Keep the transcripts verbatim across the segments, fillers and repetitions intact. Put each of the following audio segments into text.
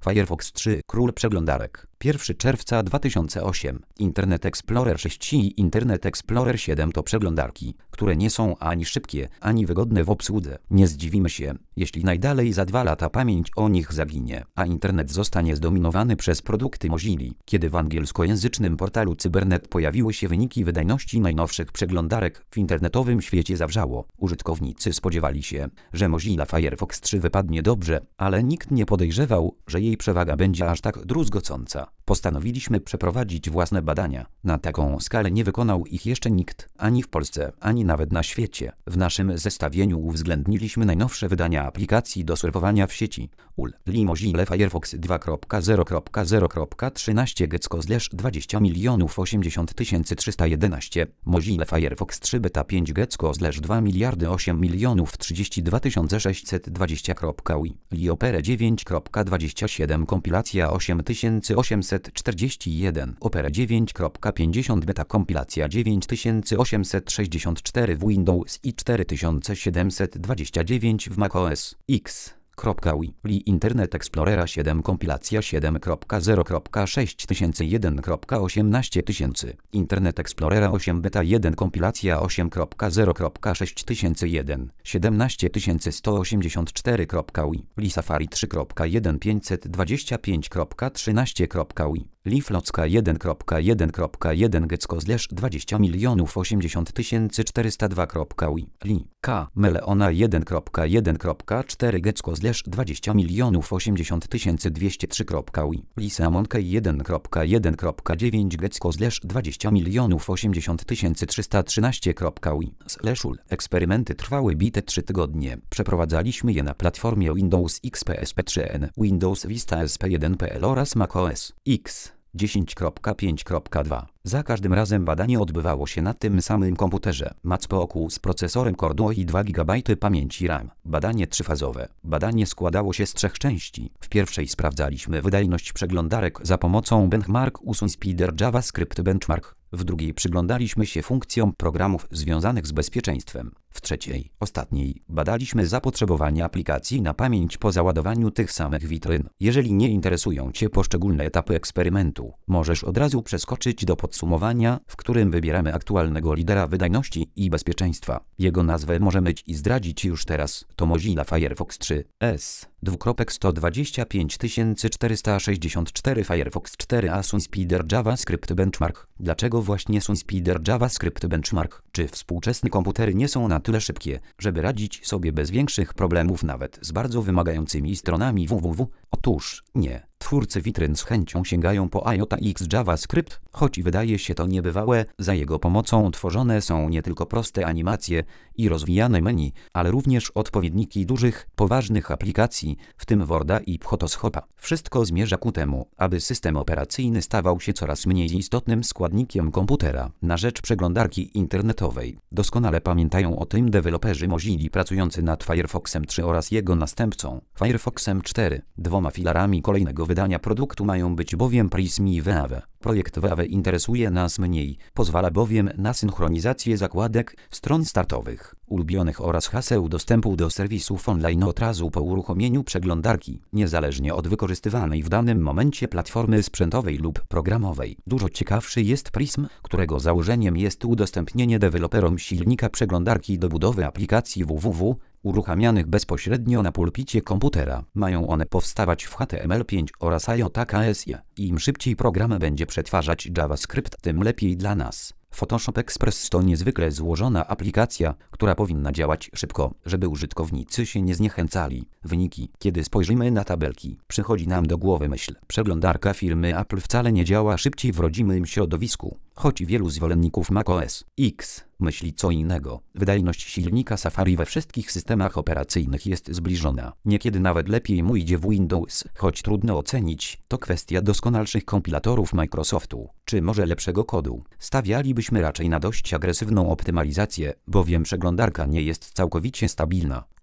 Firefox trzy, król przeglądarek. pierwszego czerwca dwa tysiące ósmego. Internet Explorer sześć i Internet Explorer siedem to przeglądarki, które nie są ani szybkie, ani wygodne w obsłudze. Nie zdziwimy się, jeśli najdalej za dwa lata pamięć o nich zaginie, a internet zostanie zdominowany przez produkty Mozilla. Kiedy w angielskojęzycznym portalu Cybernet pojawiły się wyniki wydajności najnowszych przeglądarek, w internetowym świecie zawrzało. Użytkownicy spodziewali się, że Mozilla Firefox trzy wypadnie dobrze, ale nikt nie podejrzewał, że jej przewaga będzie aż tak druzgocąca. Postanowiliśmy przeprowadzić własne badania. Na taką skalę nie wykonał ich jeszcze nikt, ani w Polsce, ani nawet na świecie. W naszym zestawieniu uwzględniliśmy najnowsze wydania aplikacji do surfowania w sieci. U L L Mozilla Firefox dwa zero zero trzynaście Gecko dwadzieścia milionów osiemdziesiąt tysięcy trzysta jedenaście, Mozilla Firefox trzy Beta pięć Gecko dwa miliardy osiem milionów trzydzieści dwa tysiące sześćset dwadzieścia U I Li Opera dziewięć dwadzieścia siedem kompilacja osiem tysięcy osiemset czterdzieści jeden, Opera dziewięć pięćdziesiąt Beta kompilacja dziewięć tysięcy osiemset sześćdziesiąt cztery w Windows i cztery tysiące siedemset dwadzieścia dziewięć w macOS X. U I Li Internet Explorera siedem kompilacja siedem zero sześć tysięcy jeden osiemnaście tysięcy, Internet Explorera osiem Beta jeden kompilacja osiem zero sześć tysięcy jeden siedemnaście tysięcy sto osiemdziesiąt cztery U I Li Safari trzy jeden pięćset dwadzieścia pięć trzynaście U I Li Flocka jeden jeden jeden Gecko dwadzieścia milionów osiemdziesiąt tysięcy czterysta dwa U I Li K Meleona jeden jeden cztery Gecko dwadzieścia milionów osiemdziesiąt tysięcy dwieście trzy U I Li Samonkey jeden jeden dziewięć Gecko dwadzieścia milionów osiemdziesiąt tysięcy trzysta trzynaście U I Slashul. Eksperymenty trwały bite trzy tygodnie. Przeprowadzaliśmy je na platformie Windows X P S P trzy N, Windows Vista S P jeden P L oraz macOS X dziesięć pięć dwa. Za każdym razem badanie odbywało się na tym samym komputerze. Mac P O Q z procesorem Core Duo i dwa gigabajty pamięci RAM. Badanie trzyfazowe. Badanie składało się z trzech części. W pierwszej sprawdzaliśmy wydajność przeglądarek za pomocą benchmarku SunSpeeder JavaScript Benchmark. W drugiej przyglądaliśmy się funkcjom programów związanych z bezpieczeństwem. W trzeciej, ostatniej, badaliśmy zapotrzebowanie aplikacji na pamięć po załadowaniu tych samych witryn. Jeżeli nie interesują Cię poszczególne etapy eksperymentu, możesz od razu przeskoczyć do podsumowania, w którym wybieramy aktualnego lidera wydajności i bezpieczeństwa. Jego nazwę możemy Ci zdradzić już teraz. To Mozilla Firefox trzy S. sto dwadzieścia pięć tysięcy czterysta sześćdziesiąt cztery Firefox cztery a SunSpeeder JavaScript Benchmark. Dlaczego właśnie SunSpeeder JavaScript Benchmark? Czy współczesne komputery nie są na tyle szybkie, żeby radzić sobie bez większych problemów nawet z bardzo wymagającymi stronami www? Otóż nie. Twórcy witryn z chęcią sięgają po I O T A X JavaScript, choć wydaje się to niebywałe. Za jego pomocą tworzone są nie tylko proste animacje i rozwijane menu, ale również odpowiedniki dużych, poważnych aplikacji, w tym Worda i Photoshopa. Wszystko zmierza ku temu, aby system operacyjny stawał się coraz mniej istotnym składnikiem komputera na rzecz przeglądarki internetowej. Doskonale pamiętają o tym deweloperzy Mozilla pracujący nad Firefoxem trzy oraz jego następcą, Firefoxem cztery. Dwoma filarami kolejnego wydania produktu mają być bowiem Prism i Wave. Projekt Wave interesuje nas mniej, pozwala bowiem na synchronizację zakładek, stron startowych, ulubionych oraz haseł dostępu do serwisów online od razu po uruchomieniu przeglądarki, niezależnie od wykorzystywanej w danym momencie platformy sprzętowej lub programowej. Dużo ciekawszy jest Prism, którego założeniem jest udostępnienie deweloperom silnika przeglądarki do budowy aplikacji www, uruchamianych bezpośrednio na pulpicie komputera. Mają one powstawać w H T M L pięć oraz I O T A K S I. Im szybciej program będzie przetwarzać JavaScript, tym lepiej dla nas. Photoshop Express to niezwykle złożona aplikacja, która powinna działać szybko, żeby użytkownicy się nie zniechęcali. Wyniki. Kiedy spojrzymy na tabelki, przychodzi nam do głowy myśl. Przeglądarka firmy Apple wcale nie działa szybciej w rodzimym środowisku, choć wielu zwolenników macOS X myśli co innego. Wydajność silnika Safari we wszystkich systemach operacyjnych jest zbliżona. Niekiedy nawet lepiej mu idzie w Windows, choć trudno ocenić. To kwestia doskonalszych kompilatorów Microsoftu, czy może lepszego kodu. Stawialibyśmy raczej na dość agresywną optymalizację, bowiem przeglądarka nie jest całkowicie stabilna.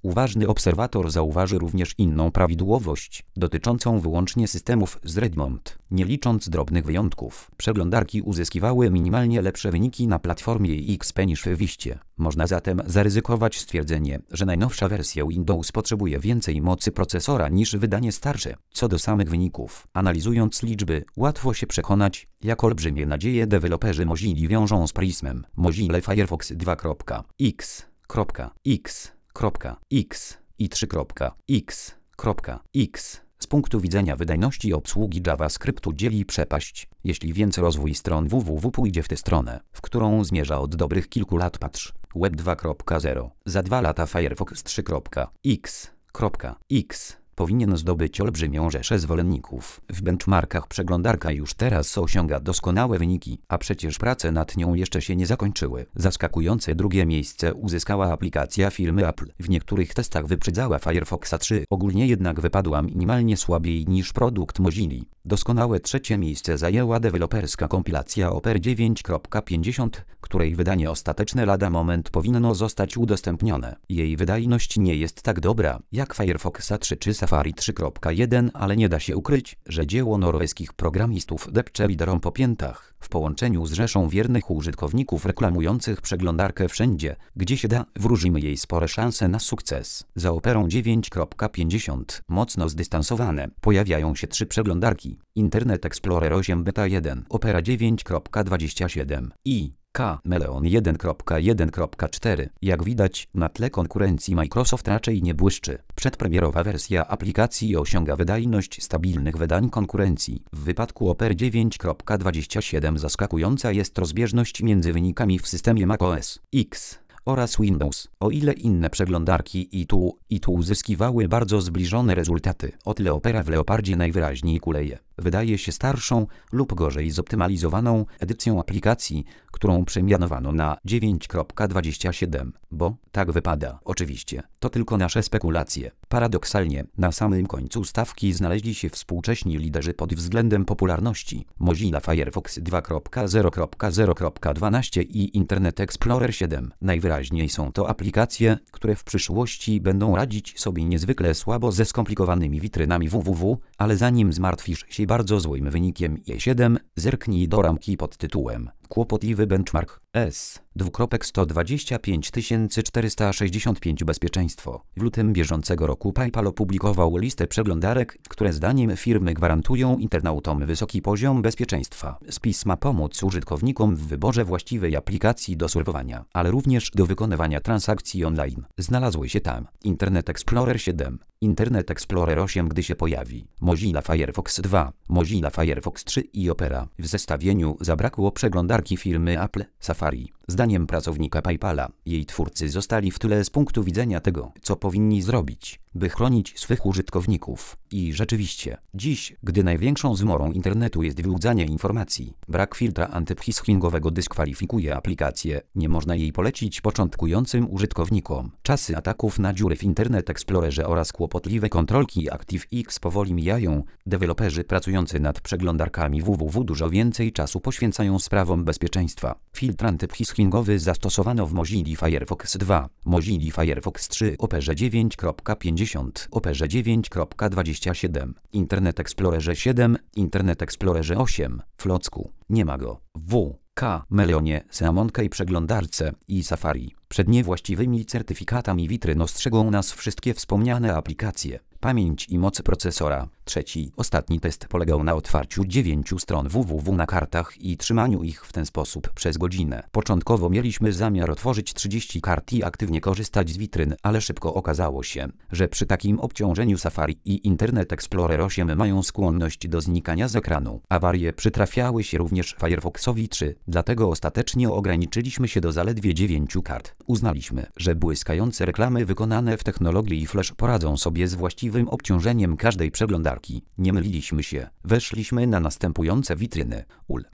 Uważny obserwator zauważy również inną prawidłowość, dotyczącą wyłącznie systemów z Redmond. Nie licząc drobnych wyjątków, przeglądarki uzyskiwały minimalnie lepsze wyniki na platformie X P niż w Viście. Można zatem zaryzykować stwierdzenie, że najnowsza wersja Windows potrzebuje więcej mocy procesora niż wydanie starsze. Co do samych wyników, analizując liczby, łatwo się przekonać, jak olbrzymie nadzieje deweloperzy Mozilla wiążą z Prismem. Mozilla Firefox dwa kropka x kropka x kropka x i trzy kropka x kropka x. Z punktu widzenia wydajności obsługi JavaScriptu dzieli przepaść. Jeśli więc rozwój stron www pójdzie w tę stronę, w którą zmierza od dobrych kilku lat, patrz, Web dwa kropka zero, za dwa lata Firefox trzy kropka x kropka x powinien zdobyć olbrzymią rzeszę zwolenników. W benchmarkach przeglądarka już teraz osiąga doskonałe wyniki, a przecież prace nad nią jeszcze się nie zakończyły. Zaskakujące drugie miejsce uzyskała aplikacja firmy Apple. W niektórych testach wyprzedzała Firefoxa trzy, ogólnie jednak wypadła minimalnie słabiej niż produkt Mozilla. Doskonałe trzecie miejsce zajęła deweloperska kompilacja Opera dziewięć kropka pięćdziesiąt, której wydanie ostateczne lada moment powinno zostać udostępnione. Jej wydajność nie jest tak dobra jak Firefoxa trzy czy Safari trzy kropka jeden, ale nie da się ukryć, że dzieło norweskich programistów depcze liderom po piętach, w połączeniu z rzeszą wiernych użytkowników reklamujących przeglądarkę wszędzie, gdzie się da, wróżymy jej spore szanse na sukces. Za Operą dziewięć kropka pięćdziesiąt, mocno zdystansowane, pojawiają się trzy przeglądarki: Internet Explorer osiem Beta jeden, Opera dziewięć kropka dwadzieścia siedem i Chameleon jeden kropka jeden kropka cztery. Jak widać, na tle konkurencji Microsoft raczej nie błyszczy. Przedpremierowa wersja aplikacji osiąga wydajność stabilnych wydań konkurencji. W wypadku Opera dziewięć kropka dwadzieścia siedem zaskakująca jest rozbieżność między wynikami w systemie macOS X oraz Windows. O ile inne przeglądarki i tu, i tu uzyskiwały bardzo zbliżone rezultaty, o tyle Opera w Leopardzie najwyraźniej kuleje. Wydaje się starszą lub gorzej zoptymalizowaną edycją aplikacji, którą przemianowano na dziewięć kropka dwadzieścia siedem, bo tak wypada. Oczywiście, to tylko nasze spekulacje. Paradoksalnie, na samym końcu stawki znaleźli się współcześni liderzy pod względem popularności: Mozilla Firefox dwa kropka zero kropka zero kropka dwanaście i Internet Explorer siedem. Najwyraźniej są to aplikacje, które w przyszłości będą radzić sobie niezwykle słabo ze skomplikowanymi witrynami www, ale zanim zmartwisz się bardzo złym wynikiem E siedem, zerknij do ramki pod tytułem Kłopotliwy benchmark S sto dwadzieścia pięć tysięcy czterysta sześćdziesiąt pięć bezpieczeństwo. W lutym bieżącego roku PayPal opublikował listę przeglądarek, które zdaniem firmy gwarantują internautom wysoki poziom bezpieczeństwa. Spis ma pomóc użytkownikom w wyborze właściwej aplikacji do surfowania, ale również do wykonywania transakcji online. Znalazły się tam Internet Explorer siedem, Internet Explorer osiem, gdy się pojawi, Mozilla Firefox dwa, Mozilla Firefox trzy i Opera. W zestawieniu zabrakło przeglądarki firmy Apple, Safari. Zdaniem pracownika PayPala, jej twórcy zostali w tyle z punktu widzenia tego, co powinni zrobić, by chronić swych użytkowników. I rzeczywiście, dziś, gdy największą zmorą internetu jest wyłudzanie informacji, brak filtra antyphishingowego dyskwalifikuje aplikację, nie można jej polecić początkującym użytkownikom. Czasy ataków na dziury w Internet Explorerze oraz kłopotliwe kontrolki ActiveX powoli mijają. Deweloperzy pracujący nad przeglądarkami www dużo więcej czasu poświęcają sprawom bezpieczeństwa. Filtr antyphishingowy zastosowano w Mozilla Firefox dwa, Mozilla Firefox trzy, Operze dziewięć kropka pięćdziesiąt, Operze dziewięć kropka dwadzieścia siedem, Internet Explorerze siedem, Internet Explorerze osiem, Flocku, nie ma go, w Chameleonie, Seamonkey przeglądarce i Safari. Przed niewłaściwymi certyfikatami witryn ostrzegą nas wszystkie wspomniane aplikacje. Pamięć i moc procesora. Trzeci, ostatni test polegał na otwarciu dziewięciu stron www na kartach i trzymaniu ich w ten sposób przez godzinę. Początkowo mieliśmy zamiar otworzyć trzydzieści kart i aktywnie korzystać z witryn, ale szybko okazało się, że przy takim obciążeniu Safari i Internet Explorer osiem mają skłonność do znikania z ekranu. Awarie przytrafiały się również Firefoxowi trzy, dlatego ostatecznie ograniczyliśmy się do zaledwie dziewięciu kart. Uznaliśmy, że błyskające reklamy wykonane w technologii Flash poradzą sobie z właściwym obciążeniem każdej przeglądarki. Nie myliliśmy się. Weszliśmy na następujące witryny: U L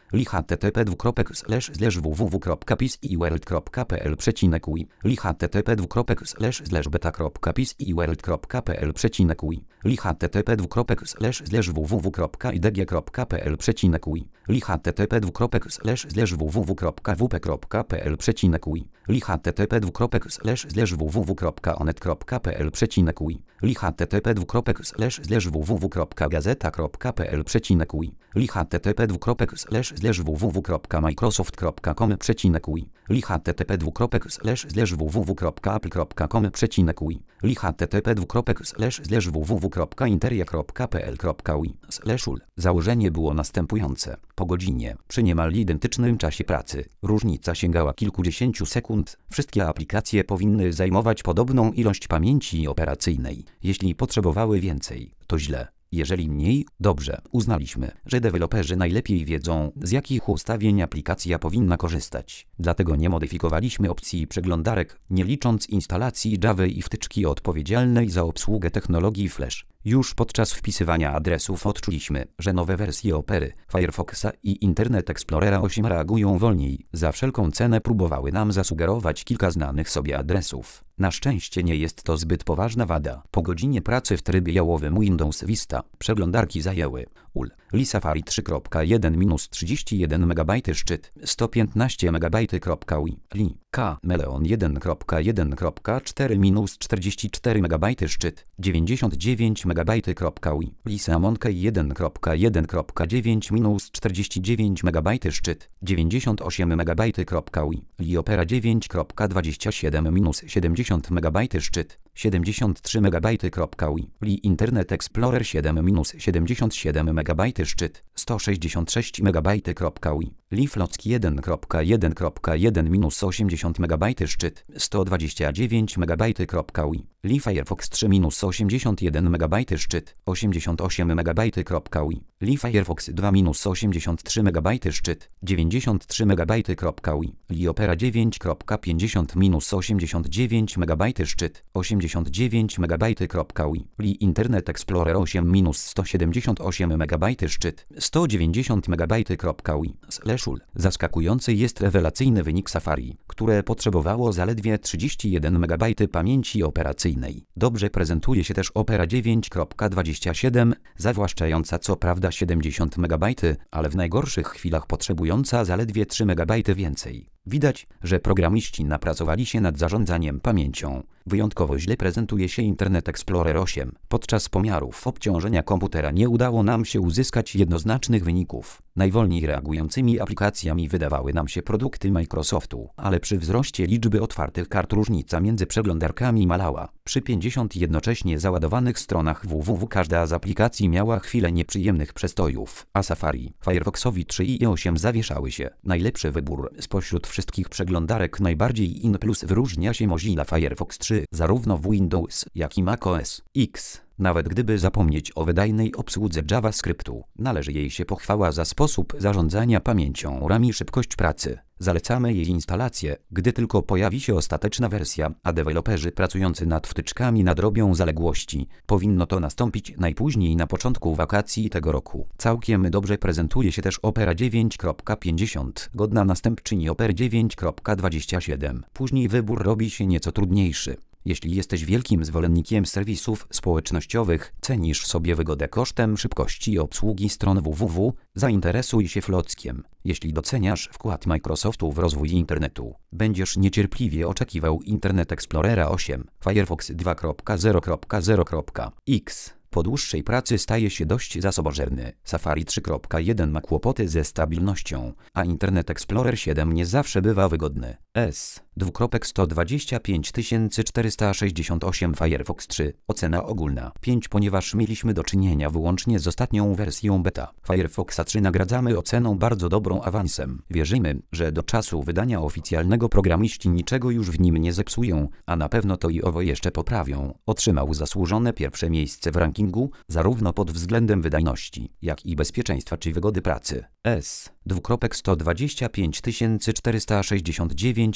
li http dwukropek slash slash www kropka pisiworld kropka pl przecinek ui li http dwukropek slash slash beta kropka pisiworld kropka pl przecinek ui li http dwukropek slash slash www kropka idg kropka pl przecinek ui li http dwukropek slash slash www kropka wp kropka pl przecinek ui li http dwukropek slash slash www kropka onet kropka pl przecinek ui li http dwukropek slash slash www kropka gazeta kropka pl przecinek ui li http dwukropek slash slash www kropka microsoft kropka com przecinek ui li http dwukropek slash slash www kropka apple kropka com przecinek ui li http dwukropek slash slash www kropka interia kropka pl kropka ui slash ul. Założenie było następujące. Po godzinie, przy niemal identycznym czasie pracy, różnica sięgała kilkudziesięciu sekund, wszystkie aplikacje powinny zajmować podobną ilość pamięci operacyjnej. Jeśli potrzebowały więcej, to źle. Jeżeli mniej, dobrze. Uznaliśmy, że deweloperzy najlepiej wiedzą, z jakich ustawień aplikacja powinna korzystać. Dlatego nie modyfikowaliśmy opcji przeglądarek, nie licząc instalacji Java i wtyczki odpowiedzialnej za obsługę technologii Flash. Już podczas wpisywania adresów odczuliśmy, że nowe wersje Opery, Firefoxa i Internet Explorera osiem reagują wolniej. Za wszelką cenę próbowały nam zasugerować kilka znanych sobie adresów. Na szczęście nie jest to zbyt poważna wada. Po godzinie pracy w trybie jałowym Windows Vista przeglądarki zajęły ul. Li Safari trzy kropka jeden minus trzydzieści jeden megabajtów szczyt sto piętnaście megabajtów. Ui. Li K Meleon jeden kropka jeden kropka cztery minus czterdzieści cztery megabajtów szczyt dziewięćdziesiąt dziewięć megabajtów. Ui. Li Salmon K jeden kropka jeden kropka dziewięć minus czterdzieści dziewięć megabajtów szczyt dziewięćdziesiąt osiem megabajtów. Ui. Li Opera dziewięć kropka dwadzieścia siedem minus siedemdziesiąt megabajtów szczyt siedemdziesiąt trzy megabajtów. Ui. Li Internet Explorer siedem minus siedemdziesiąt siedem megabajtów szczyt sto sześćdziesiąt sześć megabajtów. Ui. Li Flock jeden kropka jeden kropka jeden minus osiemdziesiąt megabajtów szczyt sto dwadzieścia dziewięć megabajtów. Ui. Li Firefox trzy minus osiemdziesiąt jeden megabajtów szczyt osiemdziesiąt osiem megabajtów. Ui. Li Firefox dwa minus osiemdziesiąt trzy megabajtów szczyt dziewięćdziesiąt trzy megabajtów. Ui. Li Opera dziewięć kropka pięćdziesiąt minus osiemdziesiąt dziewięć megabajtów szczyt osiemdziesiąt dziewięć megabajtów. Ui. Li Internet Explorer osiem minus sto siedemdziesiąt osiem megabajtów szczyt sto dziewięćdziesiąt megabajtów. Ui. Slash ul. Zaskakujący jest rewelacyjny wynik Safari, które potrzebowało zaledwie trzydzieści jeden megabajtów pamięci operacyjnej. Dobrze prezentuje się też Opera dziewięć kropka dwadzieścia siedem, zawłaszczająca co prawda siedemdziesiąt megabajtów, ale w najgorszych chwilach potrzebująca zaledwie trzy megabajty więcej. Widać, że programiści napracowali się nad zarządzaniem pamięcią. Wyjątkowo źle prezentuje się Internet Explorer osiem. Podczas pomiarów obciążenia komputera nie udało nam się uzyskać jednoznacznych wyników. Najwolniej reagującymi aplikacjami wydawały nam się produkty Microsoftu, ale przy wzroście liczby otwartych kart różnica między przeglądarkami malała. Przy pięćdziesięciu jednocześnie załadowanych stronach www każda z aplikacji miała chwilę nieprzyjemnych przestojów, a Safari, Firefoxowi trzy i osiem zawieszały się. Najlepszy wybór spośród wszystkich przeglądarek najbardziej in plus wyróżnia się Mozilla Firefox trzy, zarówno w Windows, jak i macOS X. Nawet gdyby zapomnieć o wydajnej obsłudze JavaScriptu, należy jej się pochwała za sposób zarządzania pamięcią RAM i szybkość pracy. Zalecamy jej instalację, gdy tylko pojawi się ostateczna wersja, a deweloperzy pracujący nad wtyczkami nadrobią zaległości. Powinno to nastąpić najpóźniej na początku wakacji tego roku. Całkiem dobrze prezentuje się też Opera dziewięć kropka pięćdziesiąt, godna następczyni Opery dziewięć kropka dwadzieścia siedem. Później wybór robi się nieco trudniejszy. Jeśli jesteś wielkim zwolennikiem serwisów społecznościowych, cenisz sobie wygodę kosztem szybkości obsługi stron www, zainteresuj się Flockiem. Jeśli doceniasz wkład Microsoftu w rozwój internetu, będziesz niecierpliwie oczekiwał Internet Explorera osiem, Firefox dwa kropka zero kropka zero kropka x. Po dłuższej pracy staje się dość zasobożerny. Safari trzy kropka jeden ma kłopoty ze stabilnością, a Internet Explorer siedem nie zawsze bywa wygodny. S. sto dwadzieścia pięć tysięcy czterysta sześćdziesiąt osiem Firefox trzy. Ocena ogólna pięć, ponieważ mieliśmy do czynienia wyłącznie z ostatnią wersją beta. Firefoxa trzy nagradzamy oceną bardzo dobrą awansem. Wierzymy, że do czasu wydania oficjalnego programiści niczego już w nim nie zepsują, a na pewno to i owo jeszcze poprawią. Otrzymał zasłużone pierwsze miejsce w rankingu, zarówno pod względem wydajności, jak i bezpieczeństwa czy wygody pracy. S. sto dwadzieścia pięć tysięcy czterysta sześćdziesiąt dziewięć Opera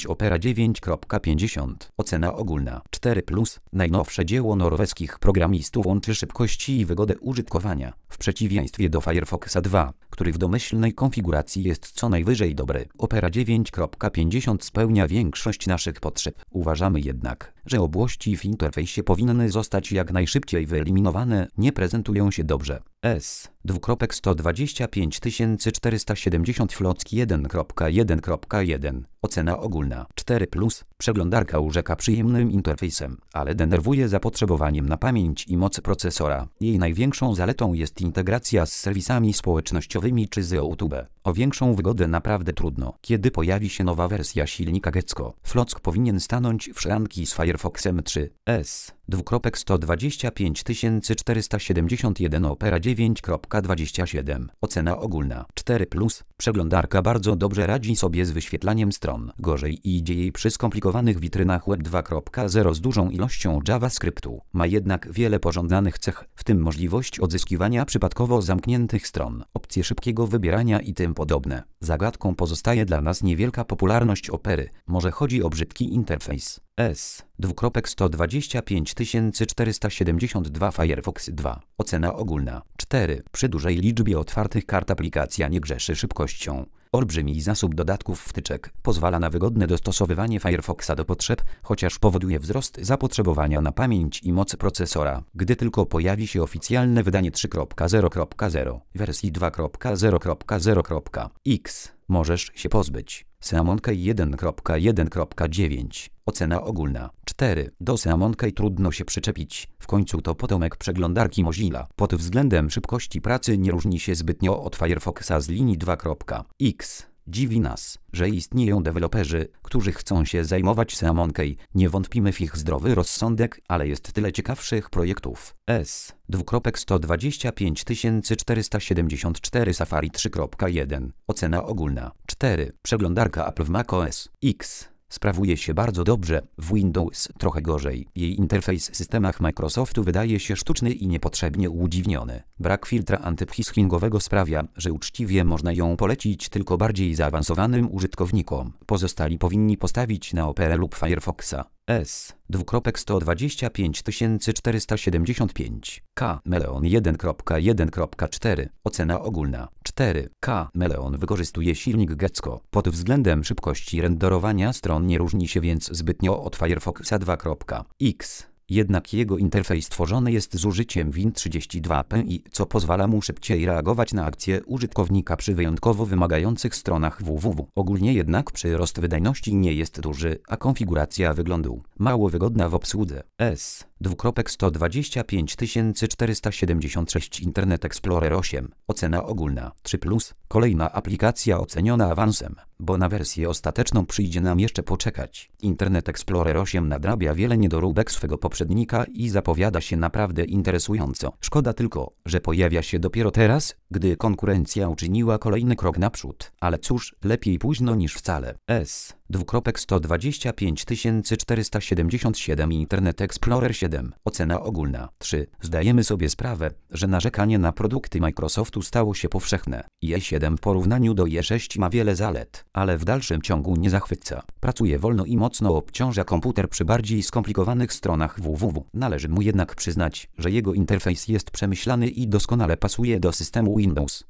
dziewięć kropka pięćdziesiąt. Ocena ogólna cztery plus. Najnowsze dzieło norweskich programistów łączy szybkości i wygodę użytkowania, w przeciwieństwie do Firefoxa dwa, który w domyślnej konfiguracji jest co najwyżej dobry. Opera dziewięć kropka pięćdziesiąt spełnia większość naszych potrzeb. Uważamy jednak, że obłości w interfejsie powinny zostać jak najszybciej wyeliminowane, nie prezentują się dobrze. S. sto dwadzieścia pięć tysięcy czterysta siedemdziesiąt Flocki jeden kropka jeden kropka jeden. Ocena ogólna cztery plus. Przeglądarka urzeka przyjemnym interfejsem, ale denerwuje zapotrzebowaniem na pamięć i moc procesora. Jej największą zaletą jest integracja z serwisami społecznościowymi czy z YouTube. O większą wygodę naprawdę trudno. Kiedy pojawi się nowa wersja silnika Gecko, Flock powinien stanąć w szranki z Firefoxem trzy. S. sto dwadzieścia pięć tysięcy czterysta siedemdziesiąt jeden Opera dziewięć kropka dwadzieścia siedem. Ocena ogólna cztery plus. Przeglądarka bardzo dobrze radzi sobie z wyświetlaniem stron. Gorzej idzie jej przy skomplikowanych witrynach Web dwa kropka zero z dużą ilością JavaScriptu. Ma jednak wiele pożądanych cech, w tym możliwość odzyskiwania przypadkowo zamkniętych stron, opcje szybkiego wybierania i tym podobne. Zagadką pozostaje dla nas niewielka popularność Opery. Może chodzi o brzydki interfejs. S. sto dwadzieścia pięć tysięcy czterysta siedemdziesiąt dwa Firefox dwa. Ocena ogólna cztery. Przy dużej liczbie otwartych kart aplikacja nie grzeszy szybkością. Olbrzymi zasób dodatków wtyczek pozwala na wygodne dostosowywanie Firefoxa do potrzeb, chociaż powoduje wzrost zapotrzebowania na pamięć i moc procesora. Gdy tylko pojawi się oficjalne wydanie trzy kropka zero kropka zero wersji dwa kropka zero kropka zero kropka x, możesz się pozbyć Seamonkey jeden kropka jeden kropka dziewięć. Ocena ogólna cztery. Do Seamonkey trudno się przyczepić. W końcu to potomek przeglądarki Mozilla. Pod względem szybkości pracy nie różni się zbytnio od Firefoxa z linii dwa kropka x. Dziwi nas, że istnieją deweloperzy, którzy chcą się zajmować Seamonkey. Nie wątpimy w ich zdrowy rozsądek, ale jest tyle ciekawszych projektów. S. sto dwadzieścia pięć tysięcy czterysta siedemdziesiąt cztery Safari trzy kropka jeden. Ocena ogólna cztery. Przeglądarka Apple w macOS X sprawuje się bardzo dobrze, w Windows trochę gorzej. Jej interfejs w systemach Microsoftu wydaje się sztuczny i niepotrzebnie udziwniony. Brak filtra antyphishingowego sprawia, że uczciwie można ją polecić tylko bardziej zaawansowanym użytkownikom. Pozostali powinni postawić na Operę lub Firefoxa. S. sto dwadzieścia pięć tysięcy czterysta siedemdziesiąt pięć. K. Meleon jeden kropka jeden kropka cztery. Ocena ogólna cztery. K. Meleon wykorzystuje silnik Gecko. Pod względem szybkości renderowania stron nie różni się więc zbytnio od Firefoxa dwa kropka x. Jednak jego interfejs tworzony jest z użyciem Win trzydzieści dwa P I, co pozwala mu szybciej reagować na akcje użytkownika przy wyjątkowo wymagających stronach www. Ogólnie jednak przyrost wydajności nie jest duży, a konfiguracja wyglądu mało wygodna w obsłudze. S. sto dwadzieścia pięć tysięcy czterysta siedemdziesiąt sześć Internet Explorer osiem. Ocena ogólna trzy plus. Kolejna aplikacja oceniona awansem, bo na wersję ostateczną przyjdzie nam jeszcze poczekać. Internet Explorer osiem nadrabia wiele niedoróbek swego poprzednika i zapowiada się naprawdę interesująco. Szkoda tylko, że pojawia się dopiero teraz, gdy konkurencja uczyniła kolejny krok naprzód. Ale cóż, lepiej późno niż wcale. S. sto dwadzieścia pięć tysięcy czterysta siedemdziesiąt siedem Internet Explorer siedem. Ocena ogólna trzy. Zdajemy sobie sprawę, że narzekanie na produkty Microsoftu stało się powszechne. E siedem w porównaniu do E sześć ma wiele zalet, ale w dalszym ciągu nie zachwyca. Pracuje wolno i mocno obciąża komputer przy bardziej skomplikowanych stronach www. Należy mu jednak przyznać, że jego interfejs jest przemyślany i doskonale pasuje do systemu Windows.